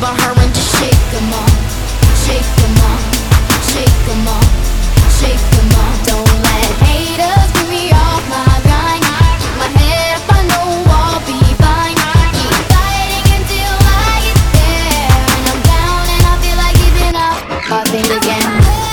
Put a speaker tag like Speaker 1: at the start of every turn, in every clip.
Speaker 1: about her and just shake them off. Shake them off. Shake them off. Shake them off. Don't let haters get me off my grind. Keep my head up, I know I'll be fine. Keep fighting until I get there. And I'm down and I feel like giving up. I think again.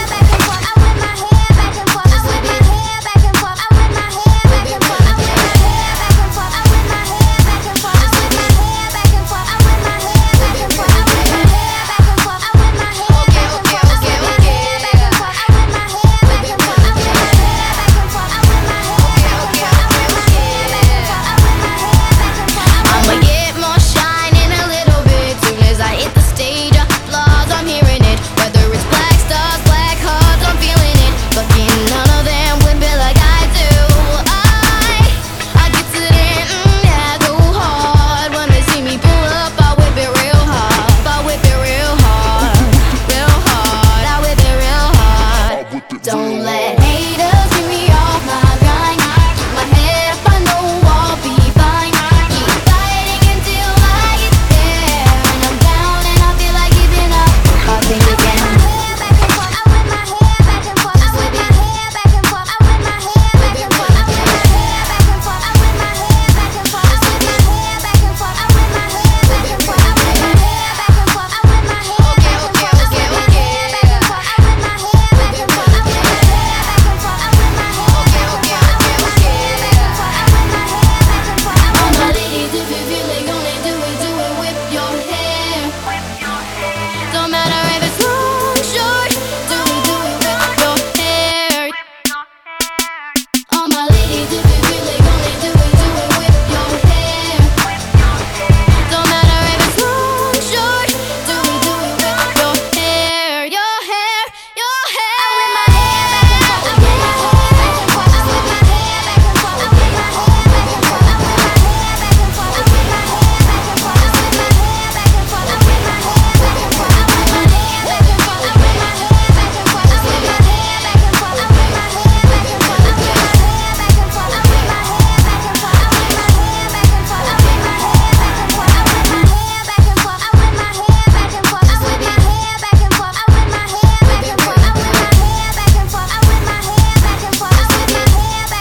Speaker 1: Don't let haters get me off my grind. Keep my head up, I know I'll be fine. Keep fighting until I get there. And I'm down and I feel like giving up. I think again.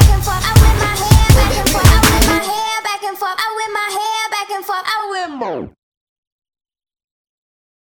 Speaker 2: I win my hair back and forth, I win more.